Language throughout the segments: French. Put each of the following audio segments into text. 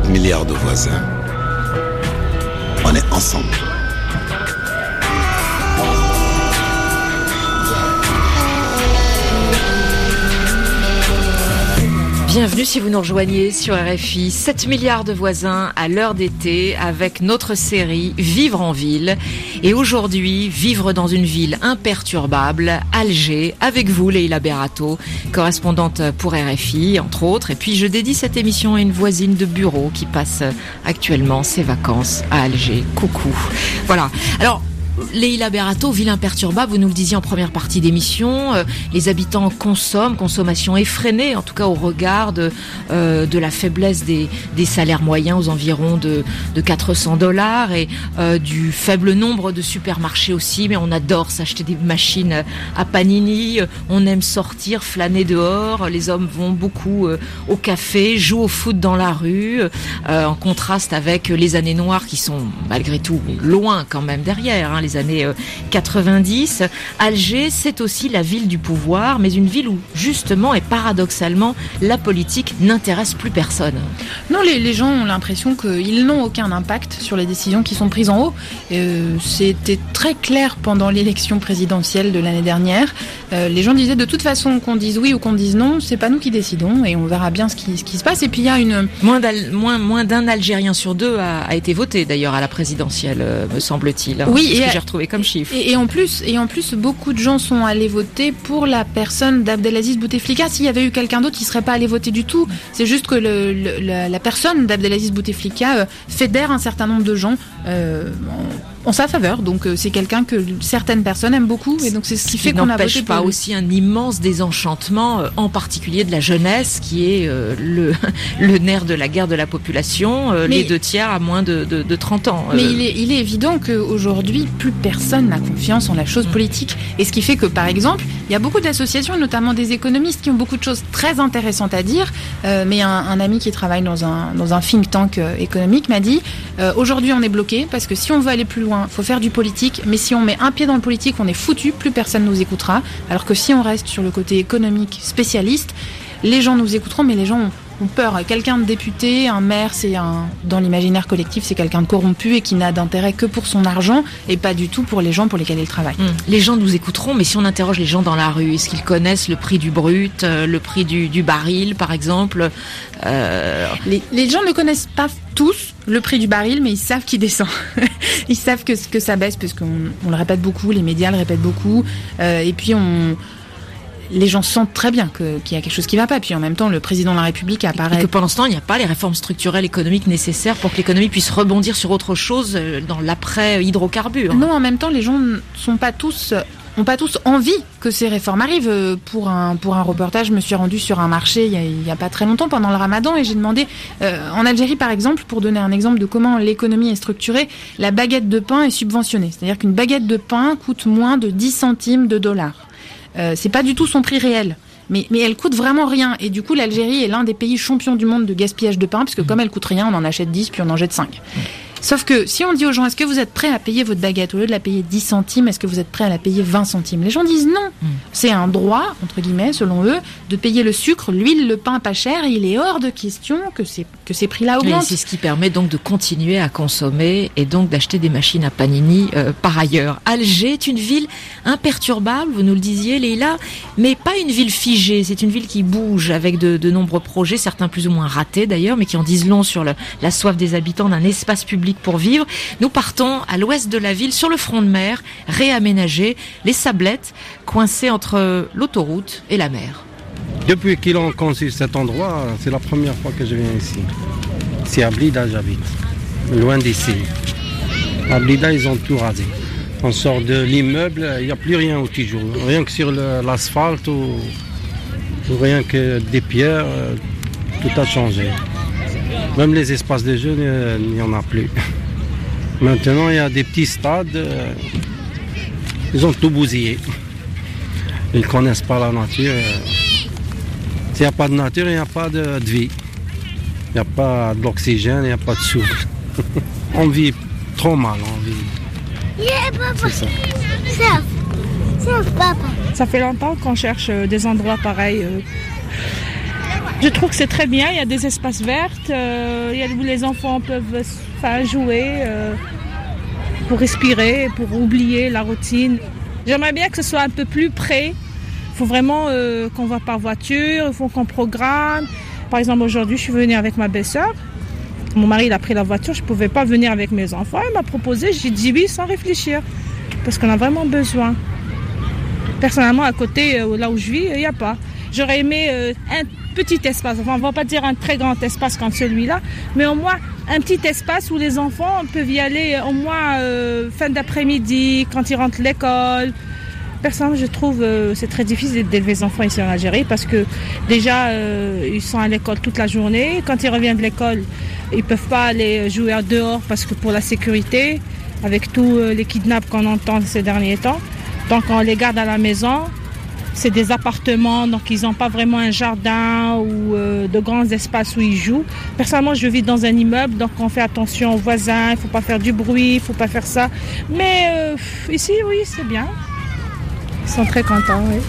milliards de voisins. On est ensemble. Bienvenue si vous nous rejoignez sur RFI, 7 milliards de voisins à l'heure d'été avec notre série Vivre en ville. Et aujourd'hui, vivre dans une ville imperturbable, Alger, avec vous Leïla Berato, correspondante pour RFI entre autres. Et puis je dédie cette émission à une voisine de bureau qui passe actuellement ses vacances à Alger. Coucou. Voilà. Alors, Leïla Berato, ville imperturbable, vous nous le disiez en première partie d'émission, les habitants consommation effrénée, en tout cas au regard de la faiblesse des salaires moyens aux environs de $400 et du faible nombre de supermarchés aussi, mais on adore s'acheter des machines à panini, on aime sortir, flâner dehors, les hommes vont beaucoup au café, jouent au foot dans la rue, en contraste avec les années noires qui sont malgré tout loin quand même derrière, les années 90. Alger, c'est aussi la ville du pouvoir, mais une ville où, justement et paradoxalement, la politique n'intéresse plus personne. Non, les gens ont l'impression qu'ils n'ont aucun impact sur les décisions qui sont prises en haut. C'était très clair pendant l'élection présidentielle de l'année dernière. Les gens disaient de toute façon qu'on dise oui ou qu'on dise non, c'est pas nous qui décidons et on verra bien ce qui se passe. Et puis il y a moins d'un Algérien sur deux a été voté d'ailleurs à la présidentielle, me semble-t-il. Oui, et j'ai retrouvé comme chiffre. Et en plus, beaucoup de gens sont allés voter pour la personne d'Abdelaziz Bouteflika. S'il y avait eu quelqu'un d'autre, ils ne seraient pas allés voter du tout. C'est juste que la personne d'Abdelaziz Bouteflika fédère un certain nombre de gens en sa faveur. Donc c'est quelqu'un que certaines personnes aiment beaucoup. Et donc c'est ce qui fait qu'on a voté n'empêche pas aussi un immense désenchantement, en particulier de la jeunesse, qui est le nerf de la guerre de la population, les 2/3 à moins de 30 ans. Mais il est évident qu'aujourd'hui, plus personne n'a confiance en la chose politique. Et ce qui fait que, par exemple, il y a beaucoup d'associations, notamment des économistes, qui ont beaucoup de choses très intéressantes à dire. Mais un ami qui travaille dans un think tank économique m'a dit aujourd'hui on est bloqué parce que si on veut aller plus loin, il faut faire du politique. Mais si on met un pied dans le politique, on est foutu, plus personne nous écoutera. Alors que si on reste sur le côté économique spécialiste, les gens nous écouteront, mais les gens ont peur. Quelqu'un de député, un maire, dans l'imaginaire collectif, c'est quelqu'un de corrompu et qui n'a d'intérêt que pour son argent et pas du tout pour les gens pour lesquels il travaille. Les gens nous écouteront, mais si on interroge les gens dans la rue, est-ce qu'ils connaissent le prix du brut, le prix du baril, par exemple Les gens ne connaissent pas tous le prix du baril, mais ils savent qu'il descend. Ils savent que ça baisse, parce qu'on le répète beaucoup, les médias le répètent beaucoup, et puis les gens sentent très bien qu'il y a quelque chose qui ne va pas. Et puis en même temps, le président de la République apparaît... Et que pendant ce temps, il n'y a pas les réformes structurelles économiques nécessaires pour que l'économie puisse rebondir sur autre chose dans l'après-hydrocarbures. Non, en même temps, les gens n'ont pas tous envie que ces réformes arrivent. Pour un reportage, je me suis rendue sur un marché il y a pas très longtemps, pendant le Ramadan, et j'ai demandé, en Algérie par exemple, pour donner un exemple de comment l'économie est structurée, la baguette de pain est subventionnée. C'est-à-dire qu'une baguette de pain coûte moins de 10 centimes de dollars. C'est pas du tout son prix réel. Mais elle coûte vraiment rien. Et du coup, l'Algérie est l'un des pays champions du monde de gaspillage de pain, parce que comme elle coûte rien, on en achète 10, puis on en jette 5. Sauf que si on dit aux gens, est-ce que vous êtes prêts à payer votre baguette, au lieu de la payer 10 centimes, est-ce que vous êtes prêts à la payer 20 centimes? Les gens disent non. C'est un droit, entre guillemets, selon eux, de payer le sucre, l'huile, le pain pas cher, et il est hors de question que ces prix-là augmentent. Et c'est ce qui permet donc de continuer à consommer et donc d'acheter des machines à panini par ailleurs. Alger est une ville imperturbable, vous nous le disiez Leïla, mais pas une ville figée, c'est une ville qui bouge avec de nombreux projets, certains plus ou moins ratés d'ailleurs, mais qui en disent long sur la soif des habitants d'un espace public pour vivre. Nous partons à l'ouest de la ville, sur le front de mer, réaménagé, les Sablettes, coincées entre l'autoroute et la mer. Depuis qu'ils ont conçu cet endroit, c'est la première fois que je viens ici. C'est à Blida, j'habite, loin d'ici. À Blida, ils ont tout rasé. On sort de l'immeuble, il n'y a plus rien au toujours. Rien que sur l'asphalte ou rien que des pierres, tout a changé. Même les espaces de jeux, il n'y en a plus. Maintenant, il y a des petits stades, ils ont tout bousillé. Ils ne connaissent pas la nature. S'il n'y a pas de nature, il n'y a pas de vie. Il n'y a pas d'oxygène, il n'y a pas de souffle. On vit trop mal. C'est ça. Ça fait longtemps qu'on cherche des endroits pareils Je trouve que c'est très bien, il y a des espaces verts, où les enfants peuvent jouer pour respirer, pour oublier la routine. J'aimerais bien que ce soit un peu plus près. Il faut vraiment qu'on va par voiture, il faut qu'on programme. Par exemple, aujourd'hui, je suis venue avec ma belle-sœur. Mon mari il a pris la voiture, je ne pouvais pas venir avec mes enfants. Il m'a proposé, j'ai dit oui sans réfléchir. Parce qu'on a vraiment besoin. Personnellement, à côté, là où je vis, il n'y a pas. J'aurais aimé un petit espace. Enfin, on ne va pas dire un très grand espace comme celui-là, mais au moins un petit espace où les enfants peuvent y aller au moins fin d'après-midi, quand ils rentrent de l'école. Personnellement, je trouve c'est très difficile d'élever les enfants ici en Algérie parce que déjà, ils sont à l'école toute la journée. Quand ils reviennent de l'école, ils ne peuvent pas aller jouer dehors parce que pour la sécurité, avec tous les kidnaps qu'on entend ces derniers temps. Donc on les garde à la maison. C'est des appartements, donc ils n'ont pas vraiment un jardin ou de grands espaces où ils jouent. Personnellement, je vis dans un immeuble, donc on fait attention aux voisins, il ne faut pas faire du bruit, il ne faut pas faire ça. Mais ici, oui, c'est bien. Ils sont très contents, oui.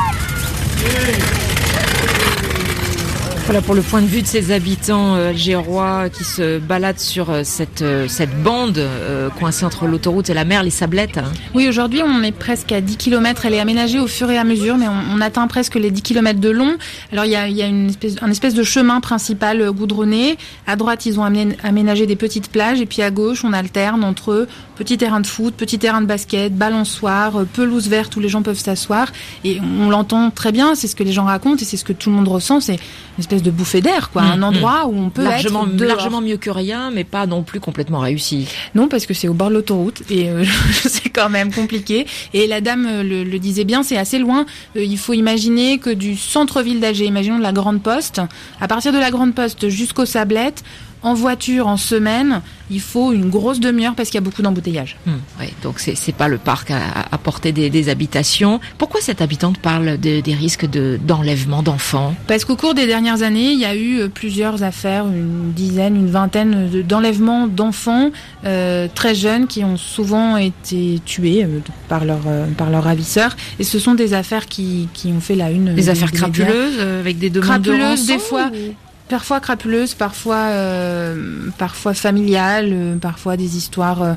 Voilà pour le point de vue de ces habitants algérois qui se baladent sur cette bande coincée entre l'autoroute et la mer, les Sablettes. Oui, aujourd'hui on est presque à 10 km, elle est aménagée au fur et à mesure, mais on atteint presque les 10 km de long. Alors il y a un espèce de chemin principal goudronné. À droite ils ont aménagé des petites plages et puis à gauche on alterne entre petits terrains de foot, petits terrains de basket, balançoires, pelouse verte où les gens peuvent s'asseoir. Et on l'entend très bien, c'est ce que les gens racontent et c'est ce que tout le monde ressent, c'est une espèce de bouffée d'air, quoi. Un endroit où on peut être dehors. Largement mieux que rien, mais pas non plus complètement réussi. Non, parce que c'est au bord de l'autoroute et c'est quand même compliqué. Et la dame le disait bien, c'est assez loin. Il faut imaginer que du centre-ville d'Alger, imaginons de la Grande Poste, à partir de la Grande Poste jusqu'aux Sablettes, en voiture, en semaine, il faut une grosse demi-heure parce qu'il y a beaucoup d'embouteillages. Oui, donc c'est pas le parc à portée des habitations. Pourquoi cette habitante parle des risques d'enlèvement d'enfants ? Parce qu'au cours des dernières années, il y a eu plusieurs affaires, une dizaine, une vingtaine d'enlèvements d'enfants très jeunes qui ont souvent été tués par leurs ravisseurs. Et ce sont des affaires qui ont fait la une. Des affaires crapuleuses avec des demandes de rançon, des fois. Parfois crapuleuses, parfois familiales, parfois des histoires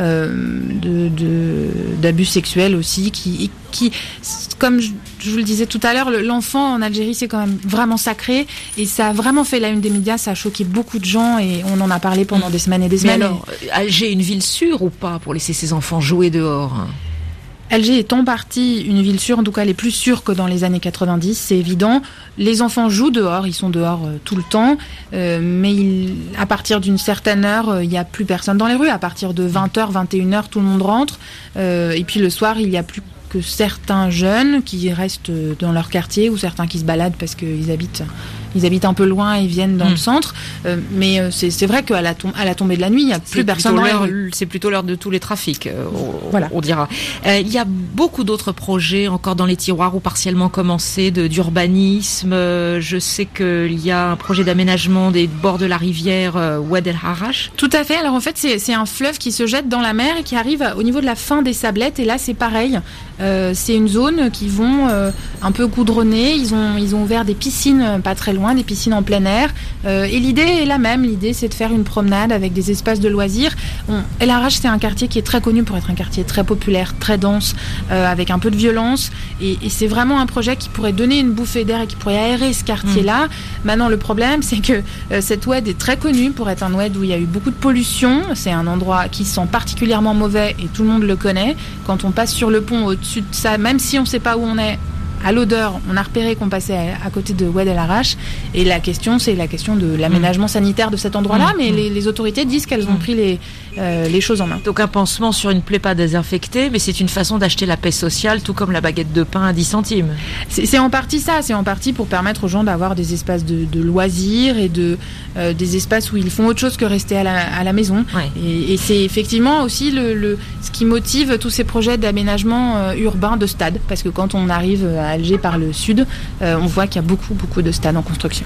d'abus sexuels aussi, qui comme je vous le disais tout à l'heure, l'enfant en Algérie c'est quand même vraiment sacré et ça a vraiment fait la une des médias, ça a choqué beaucoup de gens et on en a parlé pendant des semaines et des semaines. Mais alors, Alger est une ville sûre ou pas pour laisser ses enfants jouer dehors ? Alger est en partie une ville sûre, en tout cas elle est plus sûre que dans les années 90, c'est évident. Les enfants jouent dehors, ils sont dehors tout le temps, mais à partir d'une certaine heure, il n'y a plus personne dans les rues. À partir de 20h, 21h, tout le monde rentre. Et puis le soir, il n'y a plus que certains jeunes qui restent dans leur quartier ou certains qui se baladent parce qu'ils habitent un peu loin et viennent dans le centre. Mais c'est vrai qu'à la tombée de la nuit, il n'y a plus personne dans les rues. C'est plutôt l'heure de tous les trafics, voilà. On dira. Il y a beaucoup d'autres projets encore dans les tiroirs ou partiellement commencés d'urbanisme. Je sais qu'il y a un projet d'aménagement des bords de la rivière Oued El Harrach. Tout à fait. Alors en fait, c'est un fleuve qui se jette dans la mer et qui arrive au niveau de la fin des Sablettes. Et là, c'est pareil. C'est une zone qui vont un peu goudronner. Ils ont ouvert des piscines pas très loin, des piscines en plein air. Et l'idée est la même. L'idée, c'est de faire une promenade avec des espaces de loisirs. El Harrach, c'est un quartier qui est très connu pour être un quartier très populaire, très dense, avec un peu de violence. Et c'est vraiment un projet qui pourrait donner une bouffée d'air et qui pourrait aérer ce quartier-là. Maintenant, le problème, c'est que cette oued est très connue pour être un oued où il y a eu beaucoup de pollution. C'est un endroit qui sent particulièrement mauvais et tout le monde le connaît. Quand on passe sur le pont au-dessus de ça, même si on ne sait pas où on est, à l'odeur, on a repéré qu'on passait à côté de Oued El Harrach. Et la question, c'est la question de l'aménagement sanitaire de cet endroit-là. Mais les autorités disent qu'elles ont pris les choses en main. Donc un pansement sur une plaie pas désinfectée, mais c'est une façon d'acheter la paix sociale, tout comme la baguette de pain à 10 centimes. C'est en partie ça. C'est en partie pour permettre aux gens d'avoir des espaces de loisirs et des espaces où ils font autre chose que rester à la maison. Ouais. Et c'est effectivement aussi ce qui motive tous ces projets d'aménagement urbain de stades. Parce que quand on arrive à Alger par le sud, on voit qu'il y a beaucoup de stades en construction.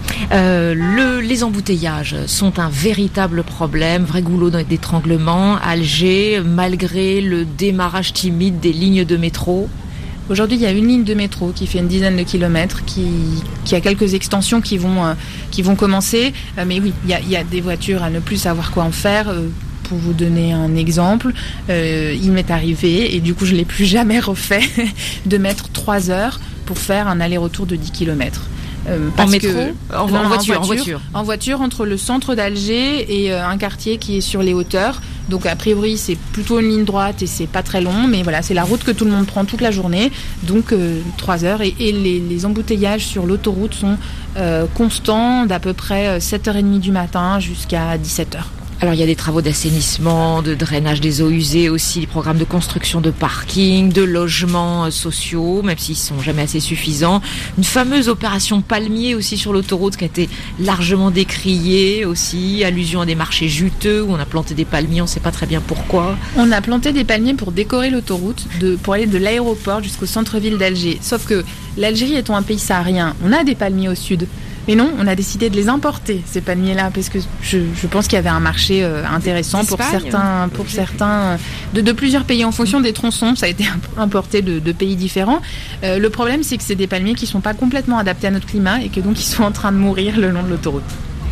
Les embouteillages sont un véritable problème, vrai goulot d'étranglement. Alger, malgré le démarrage timide des lignes de métro. Aujourd'hui, il y a une ligne de métro qui fait une dizaine de kilomètres, qui a quelques extensions qui vont commencer. Mais oui, il y a des voitures à ne plus savoir quoi en faire. Pour vous donner un exemple, il m'est arrivé, et du coup je ne l'ai plus jamais refait, de mettre 3 heures pour faire un aller-retour de 10 km. En métro ? En voiture. En voiture, entre le centre d'Alger et un quartier qui est sur les hauteurs. Donc a priori c'est plutôt une ligne droite et c'est pas très long, mais voilà, c'est la route que tout le monde prend toute la journée. Donc 3 heures, et les embouteillages sur l'autoroute sont constants d'à peu près 7h30 du matin jusqu'à 17h. Alors il y a des travaux d'assainissement, de drainage des eaux usées aussi, des programmes de construction de parkings, de logements sociaux, même s'ils ne sont jamais assez suffisants. Une fameuse opération palmier aussi sur l'autoroute qui a été largement décriée aussi, allusion à des marchés juteux où on a planté des palmiers, on ne sait pas très bien pourquoi. On a planté des palmiers pour décorer l'autoroute, pour aller de l'aéroport jusqu'au centre-ville d'Alger. Sauf que l'Algérie étant un pays saharien, on a des palmiers au sud. Mais non, on a décidé de les importer, ces palmiers-là, parce que je pense qu'il y avait un marché intéressant pour certains de plusieurs pays en fonction des tronçons. Ça a été importé de pays différents. Le problème, c'est que c'est des palmiers qui ne sont pas complètement adaptés à notre climat et que donc ils sont en train de mourir le long de l'autoroute.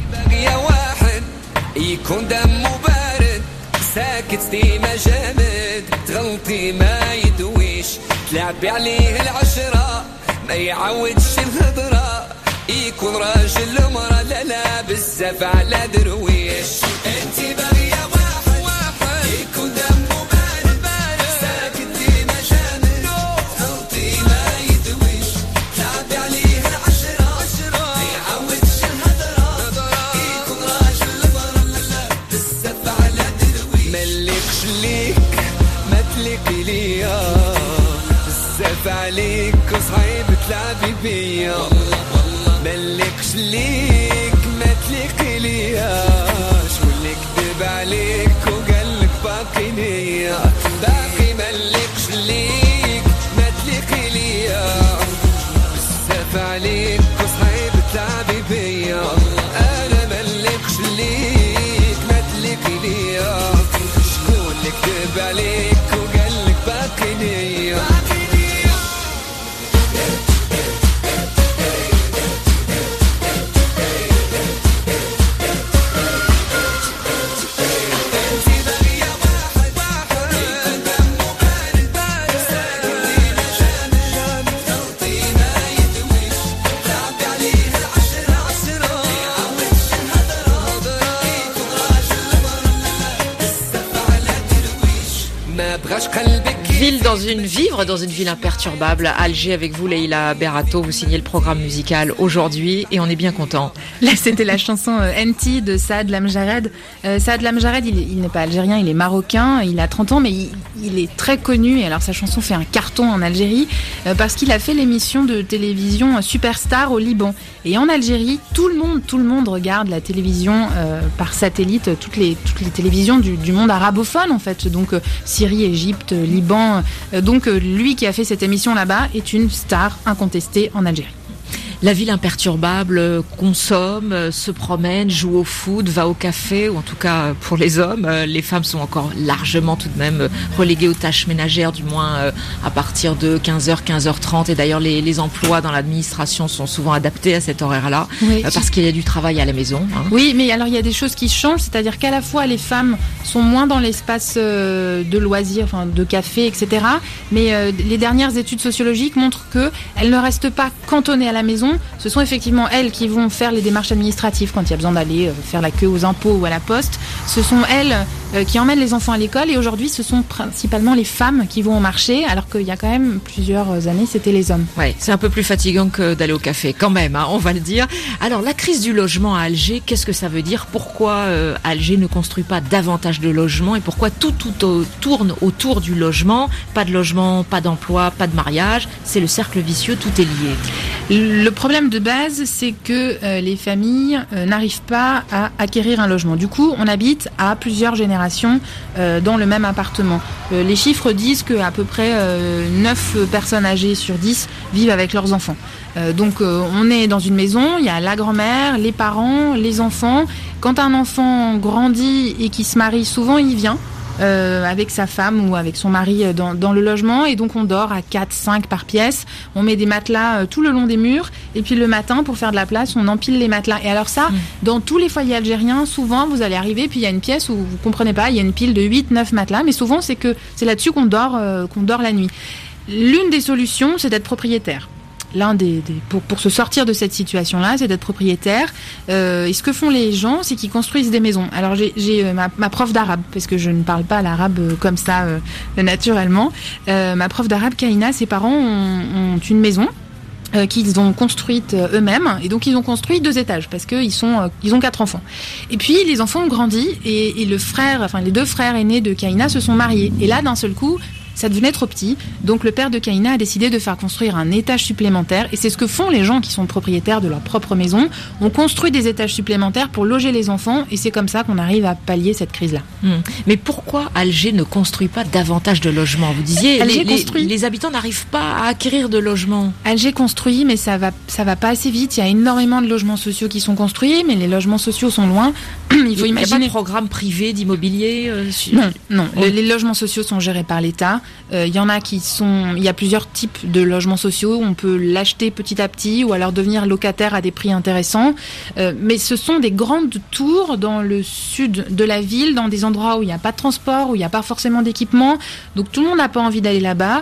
يكون راجل المرأة لا بزاف على درويش انتي باغية واحد يكون دمه بارد ساكت ديما جامد صوتي ما يدويش تلعبي عليه العشرة ما يعودش الهضرة يكون راجل المرأة لا بزاف على درويش ملكش ليك ما تليقي ليا بزاف عليك وصعيب تلعبي بيا ملكش ليك ما تليقي لياش واللي كذب عليك وقالك باقي ليا باقي ملكش ليك ما تليقي ليا بزاف عليك وصعيب تلعبي بيا انا ملكش ليك ما تليقي ليا شكون اللي كذب عليك وقالك باقي ليا Vivre dans une ville imperturbable. Alger avec vous, Leïla Berato, vous signez le programme musical aujourd'hui et on est bien content. Là, c'était la chanson Enti de Saad Lamjared. Saad Lamjared, il n'est pas algérien, il est marocain, il a 30 ans, mais il est très connu. Et alors, sa chanson fait un carton en Algérie parce qu'il a fait l'émission de télévision Superstar au Liban. Et en Algérie, tout le monde regarde la télévision par satellite, toutes les télévisions du monde arabophone, en fait. Donc, Syrie, Égypte, Liban. Donc, lui qui a fait cette émission là-bas est une star incontestée en Algérie. La ville imperturbable consomme, se promène, joue au foot, va au café, ou en tout cas pour les hommes. Les femmes sont encore largement tout de même reléguées aux tâches ménagères, du moins à partir de 15h, 15h30. Et d'ailleurs, les emplois dans l'administration sont souvent adaptés à cet horaire-là, oui, parce qu'il y a du travail à la maison. Hein. Oui, mais alors il y a des choses qui changent, c'est-à-dire qu'à la fois les femmes sont moins dans l'espace de loisirs, enfin de café, etc. Mais les dernières études sociologiques montrent qu'elles ne restent pas cantonnées à la maison. Ce sont effectivement elles qui vont faire les démarches administratives quand il y a besoin d'aller faire la queue aux impôts ou à la poste. Ce sont elles qui emmènent les enfants à l'école et aujourd'hui ce sont principalement les femmes qui vont au marché alors qu'il y a quand même plusieurs années c'était les hommes. Ouais, c'est un peu plus fatigant que d'aller au café quand même, hein, on va le dire. Alors la crise du logement à Alger, qu'est-ce que ça veut dire? Pourquoi Alger ne construit pas davantage de logements et pourquoi tout tourne autour du logement? Pas de logement, pas d'emploi, pas de mariage, c'est le cercle vicieux, tout est lié. Le problème de base, c'est que les familles n'arrivent pas à acquérir un logement. Du coup, on habite à plusieurs générations dans le même appartement. Les chiffres disent qu'à peu près 9 personnes âgées sur 10 vivent avec leurs enfants. Donc on est dans une maison, il y a la grand-mère, les parents, les enfants. Quand un enfant grandit et qu'il se marie, souvent il vient. avec sa femme ou avec son mari dans le logement, et donc on dort à 4-5 par pièce. On met des matelas tout le long des murs, et puis le matin, pour faire de la place, on empile les matelas. Et alors ça, dans tous les foyers algériens, souvent vous allez arriver, puis il y a une pièce où vous comprenez pas, il y a une pile de 8-9 matelas, mais souvent c'est là-dessus qu'on dort la nuit. L'une des solutions, c'est d'être propriétaire. Pour se sortir de cette situation-là, c'est d'être propriétaire. Et ce que font les gens, c'est qu'ils construisent des maisons. Alors j'ai ma prof d'arabe, parce que je ne parle pas l'arabe comme ça naturellement. Ma prof d'arabe, Kaina, ses parents ont une maison qu'ils ont construite eux-mêmes, et donc ils ont construit 2 étages parce que ils ont 4 enfants. Et puis les enfants ont grandi, et les 2 frères aînés de Kaina se sont mariés. Et là, d'un seul coup, ça devenait trop petit, donc le père de Kaina a décidé de faire construire un étage supplémentaire, et c'est ce que font les gens qui sont propriétaires de leur propre maison. On construit des étages supplémentaires pour loger les enfants, et c'est comme ça qu'on arrive à pallier cette crise-là. Mais pourquoi Alger ne construit pas davantage de logements ? Vous disiez, les habitants n'arrivent pas à acquérir de logements. Alger construit, mais ça va pas assez vite. Il y a énormément de logements sociaux qui sont construits, mais les logements sociaux sont loin. Il faut imaginer. Il n'y a pas de programme privé d'immobilier Non. Les logements sociaux sont gérés par l'État. Il y en a il y a plusieurs types de logements sociaux. On peut l'acheter petit à petit ou alors devenir locataire à des prix intéressants. Mais ce sont des grandes tours dans le sud de la ville, dans des endroits où il n'y a pas de transport, où il n'y a pas forcément d'équipement. Donc tout le monde n'a pas envie d'aller là-bas.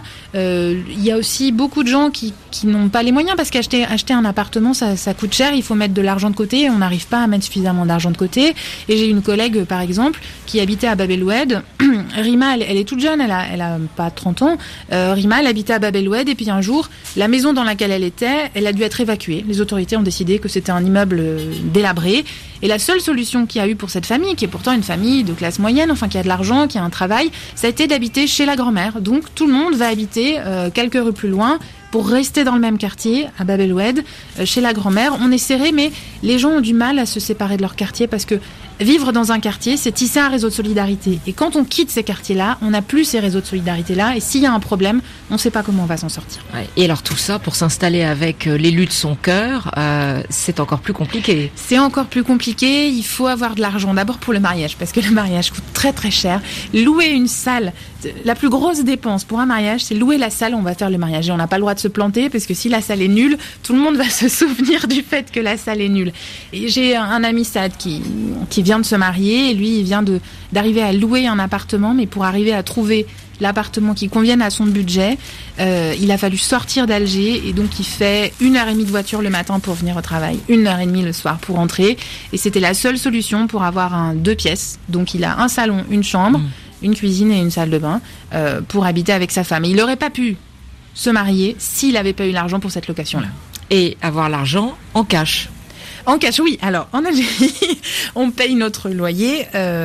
Il y a aussi beaucoup de gens qui n'ont pas les moyens, parce qu'acheter un appartement, ça coûte cher. Il faut mettre de l'argent de côté. On n'arrive pas à mettre suffisamment d'argent de côté. Et j'ai une collègue, par exemple, qui habitait à Bab el Oued. Rima, elle est toute jeune, elle a pas 30 ans. Rima, elle habitait à Bab el Oued, et puis un jour, la maison dans laquelle elle a dû être évacuée. Les autorités ont décidé que c'était un immeuble délabré. Et la seule solution qu'il y a eu pour cette famille, qui est pourtant une famille de classe moyenne, enfin qui a de l'argent, qui a un travail, ça a été d'habiter chez la grand-mère. Donc tout le monde va habiter quelques rues plus loin, pour rester dans le même quartier, à Bab el Oued, chez la grand-mère. On est serré, mais les gens ont du mal à se séparer de leur quartier, parce que vivre dans un quartier, c'est tisser un réseau de solidarité. Et quand on quitte ces quartiers-là, on n'a plus ces réseaux de solidarité-là. Et s'il y a un problème, on ne sait pas comment on va s'en sortir. Ouais. Et alors tout ça, pour s'installer avec l'élu de son cœur, c'est encore plus compliqué. C'est encore plus compliqué. Il faut avoir de l'argent d'abord pour le mariage, parce que le mariage coûte très très cher. Louer une salle, la plus grosse dépense pour un mariage, c'est louer la salle où on va faire le mariage. Et on n'a pas le droit de se planter, parce que si la salle est nulle, tout le monde va se souvenir du fait que la salle est nulle. Et j'ai un ami Saad qui vient de se marier, et lui il vient d'arriver à louer un appartement, mais pour arriver à trouver l'appartement qui convienne à son budget, il a fallu sortir d'Alger, et donc il fait 1h30 de voiture le matin pour venir au travail, 1h30 le soir pour rentrer, et c'était la seule solution pour avoir 2 pièces. Donc il a un salon, une chambre, une cuisine et une salle de bain pour habiter avec sa femme. Et il n'aurait pas pu se marier s'il n'avait pas eu l'argent pour cette location-là. Et avoir l'argent en cash. En cash, oui. Alors, en Algérie, on paye notre loyer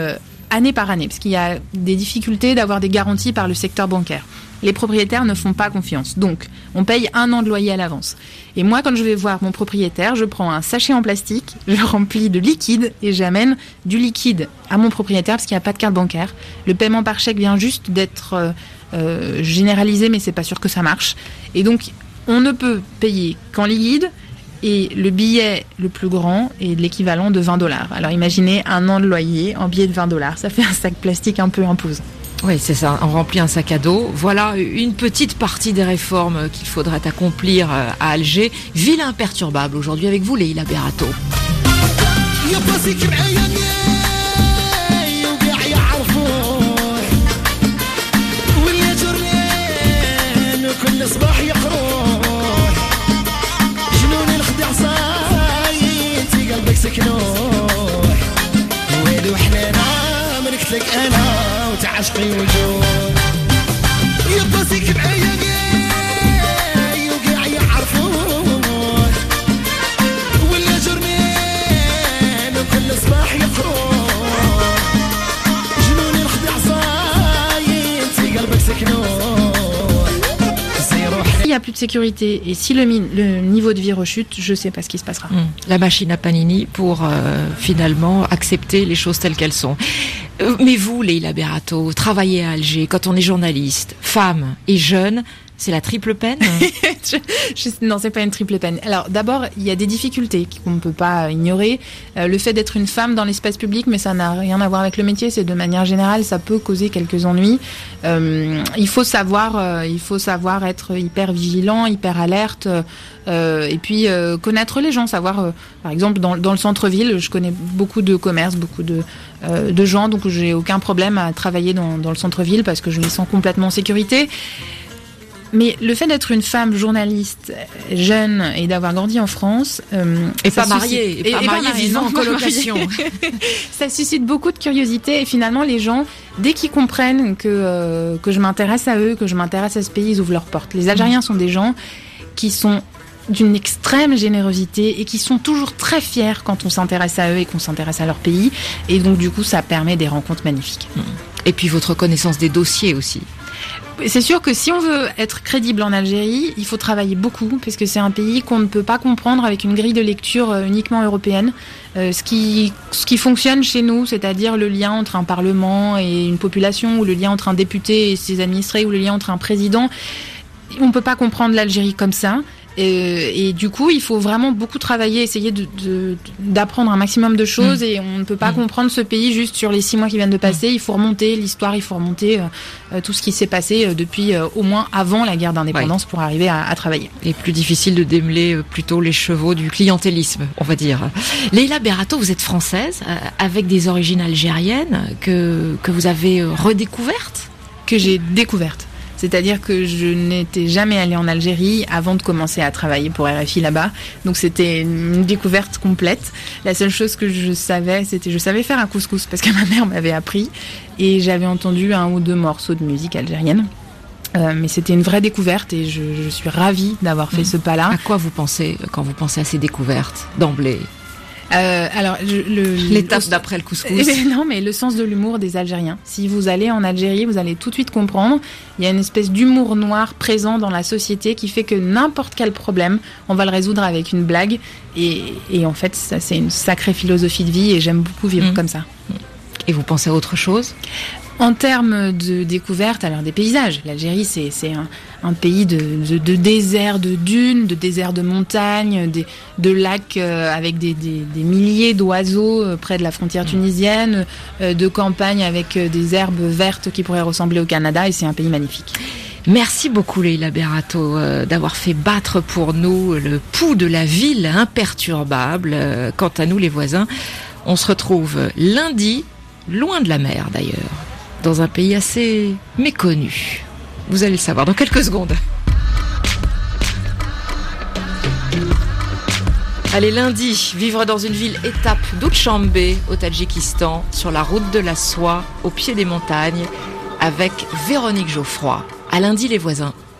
année par année, parce qu'il y a des difficultés d'avoir des garanties par le secteur bancaire. Les propriétaires ne font pas confiance. Donc, on paye 1 an de loyer à l'avance. Et moi, quand je vais voir mon propriétaire, je prends un sachet en plastique, je le remplis de liquide et j'amène du liquide à mon propriétaire, parce qu'il n'y a pas de carte bancaire. Le paiement par chèque vient juste d'être généralisé, mais c'est pas sûr que ça marche. Et donc, on ne peut payer qu'en liquide, et le billet le plus grand est l'équivalent de $20. Alors imaginez 1 an de loyer en billet de $20. Ça fait un sac plastique un peu imposant. Oui, c'est ça, on remplit un sac à dos. Voilà une petite partie des réformes qu'il faudrait accomplir à Alger. Ville imperturbable aujourd'hui avec vous, Leïla Berato. سكنوح ويد وحنانا ملكت لك انا وتعشقي وجود يبصيك بعيا وقاع يعرفون ولا جرنين وكل صباح يفرون جنوني الخدع صايد في قلبك سكنوح. Il n'y a plus de sécurité, et si le niveau de vie rechute, je ne sais pas ce qui se passera. La machine à Panini pour finalement accepter les choses telles qu'elles sont. Mais vous, Leïla Berato, travaillez à Alger, quand on est journaliste, femme et jeune, C'est la triple peine. Non, c'est pas une triple peine. Alors d'abord, il y a des difficultés qu'on ne peut pas ignorer. Le fait d'être une femme dans l'espace public, mais ça n'a rien à voir avec le métier, c'est de manière générale, ça peut causer quelques ennuis. Il faut savoir être hyper vigilant, hyper alerte, et puis connaître les gens, savoir, par exemple, dans le centre-ville, je connais beaucoup de commerces, beaucoup de gens, donc j'ai aucun problème à travailler dans le centre-ville parce que je me sens complètement en sécurité. Mais le fait d'être une femme journaliste jeune et d'avoir grandi en France et pas mariée, vivant en colocation, ça suscite beaucoup de curiosité et finalement les gens, dès qu'ils comprennent que je m'intéresse à eux, que je m'intéresse à ce pays, ils ouvrent leurs portes. Les Algériens sont des gens qui sont d'une extrême générosité et qui sont toujours très fiers quand on s'intéresse à eux et qu'on s'intéresse à leur pays. Et donc du coup, ça permet des rencontres magnifiques. Et puis votre connaissance des dossiers aussi. C'est sûr que si on veut être crédible en Algérie, il faut travailler beaucoup, parce que c'est un pays qu'on ne peut pas comprendre avec une grille de lecture uniquement européenne. Ce qui fonctionne chez nous, c'est-à-dire le lien entre un parlement et une population, ou le lien entre un député et ses administrés, ou le lien entre un président, on ne peut pas comprendre l'Algérie comme ça. Et du coup, il faut vraiment beaucoup travailler, essayer d'apprendre un maximum de choses, et on ne peut pas comprendre ce pays juste sur les 6 mois qui viennent de passer. Il faut remonter l'histoire, il faut remonter tout ce qui s'est passé depuis au moins avant la guerre d'indépendance pour arriver à travailler. Et plus difficile de démêler plutôt les chevaux du clientélisme, on va dire. Leïla Berato, vous êtes française, avec des origines algériennes que vous avez redécouvertes ? Que j'ai découvertes. C'est-à-dire que je n'étais jamais allée en Algérie avant de commencer à travailler pour RFI là-bas. Donc c'était une découverte complète. La seule chose que je savais, c'était je savais faire un couscous parce que ma mère m'avait appris. Et j'avais entendu 1 ou 2 morceaux de musique algérienne. Mais c'était une vraie découverte et je suis ravie d'avoir fait ce pas-là. À quoi vous pensez quand vous pensez à ces découvertes d'emblée ? Alors, l'étape d'après le couscous. Non, mais le sens de l'humour des Algériens. Si vous allez en Algérie, vous allez tout de suite comprendre. Il y a une espèce d'humour noir présent dans la société qui fait que n'importe quel problème, on va le résoudre avec une blague. Et en fait, ça, c'est une sacrée philosophie de vie et j'aime beaucoup vivre comme ça. Et vous pensez à autre chose ? En termes de découverte, alors des paysages. L'Algérie, c'est un pays de déserts, de dunes, de déserts de montagnes, de lacs avec des milliers d'oiseaux près de la frontière tunisienne, de campagnes avec des herbes vertes qui pourraient ressembler au Canada, et c'est un pays magnifique. Merci beaucoup Leïla Berato d'avoir fait battre pour nous le pouls de la ville imperturbable. Quant à nous les voisins, on se retrouve lundi, loin de la mer d'ailleurs, dans un pays assez méconnu. Vous allez le savoir dans quelques secondes. Allez, lundi, vivre dans une ville étape d'Outchambe au Tadjikistan, sur la route de la soie, au pied des montagnes, avec Véronique Geoffroy. À lundi les voisins.